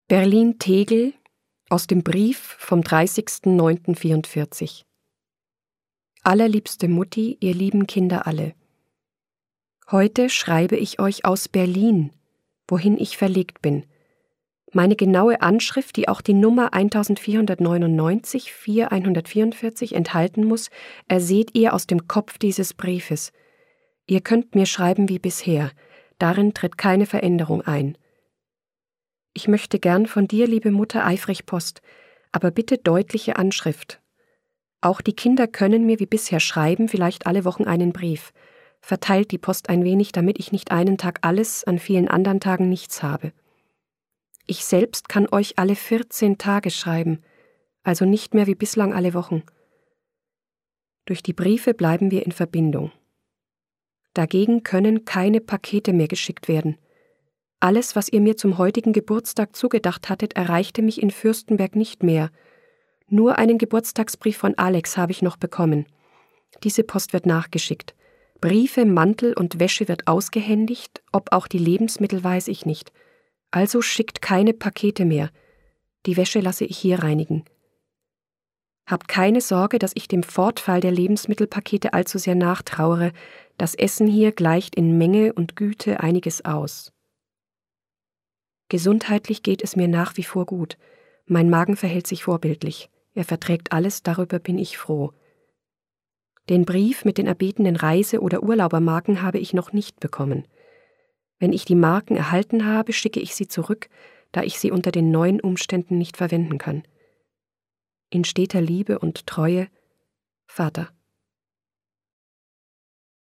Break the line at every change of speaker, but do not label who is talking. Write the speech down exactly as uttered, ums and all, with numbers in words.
Berlin-Tegel aus dem Brief vom dreißigsten neunten vierundvierzig. Allerliebste Mutti, ihr lieben Kinder alle. Heute schreibe ich euch aus Berlin, wohin ich verlegt bin. Meine genaue Anschrift, die auch die Nummer vierzehnhundertneunundneunzig vierhundertvierundvierzig enthalten muss, erseht ihr aus dem Kopf dieses Briefes. Ihr könnt mir schreiben wie bisher, darin tritt keine Veränderung ein. Ich möchte gern von dir, liebe Mutter, eifrig Post, aber bitte deutliche Anschrift. Auch die Kinder können mir wie bisher schreiben, vielleicht alle Wochen einen Brief. Verteilt die Post ein wenig, damit ich nicht einen Tag alles, an vielen anderen Tagen nichts habe. Ich selbst kann euch alle vierzehn Tage schreiben, also nicht mehr wie bislang alle Wochen. Durch die Briefe bleiben wir in Verbindung. Dagegen können keine Pakete mehr geschickt werden. Alles, was ihr mir zum heutigen Geburtstag zugedacht hattet, erreichte mich in Fürstenberg nicht mehr. Nur einen Geburtstagsbrief von Alex habe ich noch bekommen. Diese Post wird nachgeschickt. Briefe, Mantel und Wäsche wird ausgehändigt, ob auch die Lebensmittel weiß ich nicht. Also schickt keine Pakete mehr. Die Wäsche lasse ich hier reinigen. Habt keine Sorge, dass ich dem Fortfall der Lebensmittelpakete allzu sehr nachtrauere. Das Essen hier gleicht in Menge und Güte einiges aus. Gesundheitlich geht es mir nach wie vor gut. Mein Magen verhält sich vorbildlich. Er verträgt alles, darüber bin ich froh. Den Brief mit den erbetenen Reise- oder Urlaubermarken habe ich noch nicht bekommen. Wenn ich die Marken erhalten habe, schicke ich sie zurück, da ich sie unter den neuen Umständen nicht verwenden kann. In steter Liebe und Treue, Vater.